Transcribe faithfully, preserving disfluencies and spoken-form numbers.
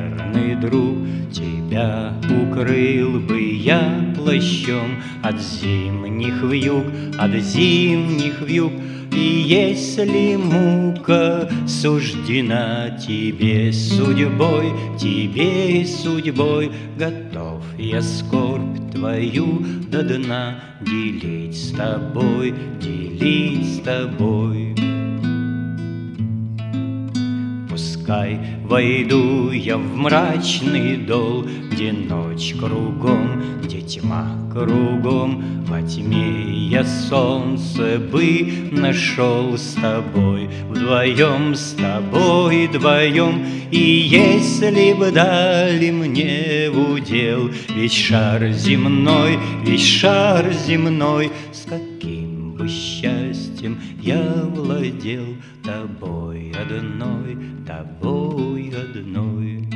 верный друг, тебя укрыл бы я плащом от зимних вьюг, от зимних вьюг. И если мука суждена тебе судьбой, тебе судьбой, готов я скорбь твою до дна делить с тобой, делить с тобой. Пускай войду я в мрачный дол, где ночь кругом, где тьма кругом, во тьме я солнце бы нашел с тобой, вдвоем с тобой вдвоем. И если б дали мне в удел весь шар земной, весь шар земной, с каким бы счастьем я владел тобой одной, тобой одной.